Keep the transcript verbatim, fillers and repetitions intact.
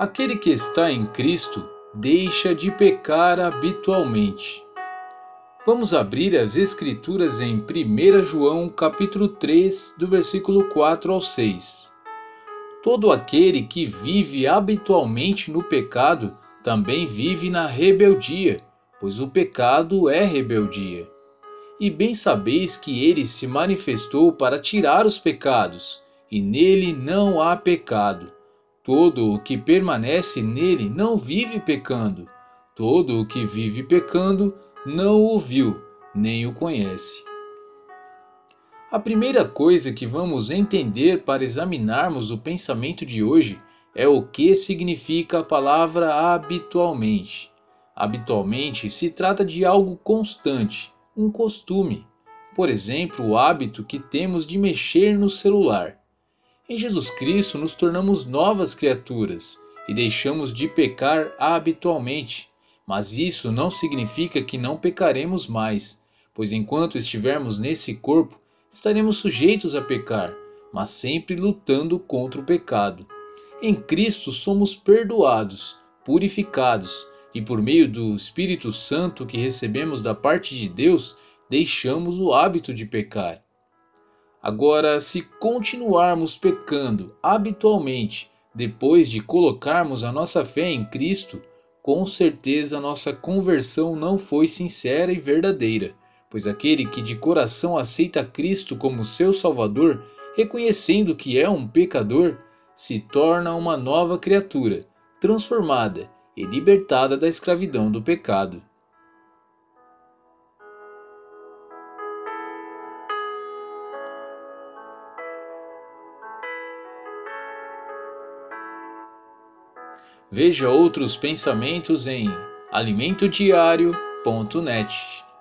Aquele que está em Cristo deixa de pecar habitualmente. Vamos abrir as Escrituras em primeira João capítulo três, do versículo quatro ao seis. Todo aquele que vive habitualmente no pecado também vive na rebeldia, pois o pecado é rebeldia. E bem sabeis que ele se manifestou para tirar os pecados, e nele não há pecado. Todo o que permanece nele não vive pecando. Todo o que vive pecando não o viu, nem o conhece. A primeira coisa que vamos entender para examinarmos o pensamento de hoje é o que significa a palavra habitualmente. Habitualmente se trata de algo constante, um costume. Por exemplo, o hábito que temos de mexer no celular. Em Jesus Cristo nos tornamos novas criaturas e deixamos de pecar habitualmente, mas isso não significa que não pecaremos mais, pois enquanto estivermos nesse corpo, estaremos sujeitos a pecar, mas sempre lutando contra o pecado. Em Cristo somos perdoados, purificados, e por meio do Espírito Santo que recebemos da parte de Deus, deixamos o hábito de pecar. Agora, se continuarmos pecando habitualmente depois de colocarmos a nossa fé em Cristo, com certeza nossa conversão não foi sincera e verdadeira, pois aquele que de coração aceita Cristo como seu Salvador, reconhecendo que é um pecador, se torna uma nova criatura, transformada e libertada da escravidão do pecado. Veja outros pensamentos em alimento diário ponto net.